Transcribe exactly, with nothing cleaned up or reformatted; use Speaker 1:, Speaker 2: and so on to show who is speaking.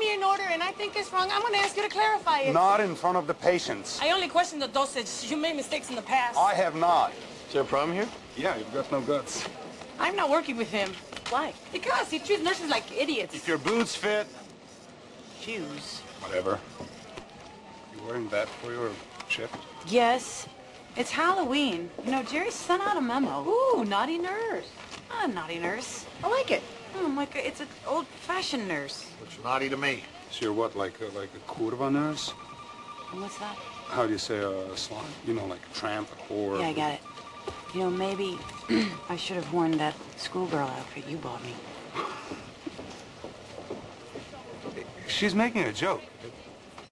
Speaker 1: me an order and I think it's wrong, I'm gonna ask you to clarify it.
Speaker 2: Not in front of the patients.
Speaker 1: I only question the dosage. You made mistakes in the past.
Speaker 2: I have not.
Speaker 3: Is there a problem here?
Speaker 2: Yeah, you've got no guts.
Speaker 1: I'm not working with him.
Speaker 4: Why?
Speaker 1: Because he treats nurses like idiots.
Speaker 2: If your boots fit,
Speaker 4: Shoes.
Speaker 2: whatever. You wearing that for your shift?
Speaker 4: Yes. It's Halloween. You know, Jerry sent out a memo.
Speaker 1: Ooh, naughty nurse.
Speaker 4: Not a naughty nurse.
Speaker 1: I like it.
Speaker 4: Oh, like a, it's an old-fashioned nurse.
Speaker 3: Looks naughty to me.
Speaker 2: So you're what, like a, like a curva nurse?
Speaker 4: And what's that?
Speaker 2: How do you say a slime? You know, like a tramp, a whore.
Speaker 4: Yeah, I got it. You know, maybe I should have worn that schoolgirl outfit you bought me.
Speaker 2: She's making a joke.